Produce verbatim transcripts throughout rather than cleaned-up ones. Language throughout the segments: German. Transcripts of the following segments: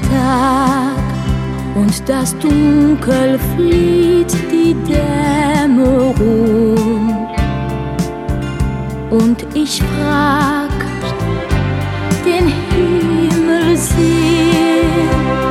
Tag und das Dunkel flieht die Dämmerung. Und ich frag den Himmel sehr,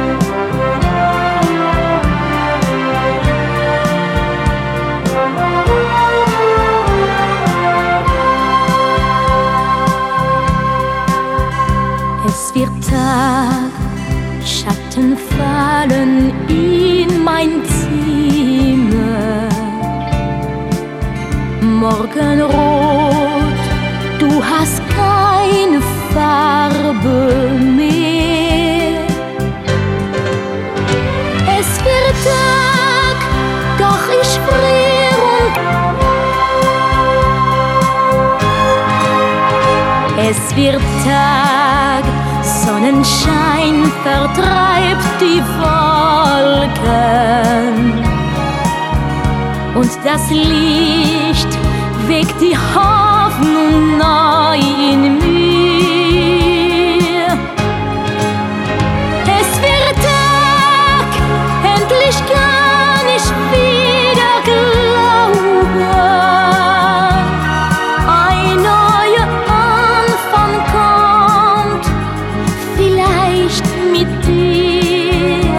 es wird Tag, Schatten fallen in mein Zimmer. Morgenrot, du hast keine Farbe mehr. Es wird Tag, doch ich friere. Es wird Tag, Sonnenschein vertreibt die Wolken und das Licht weckt die Hoffnung.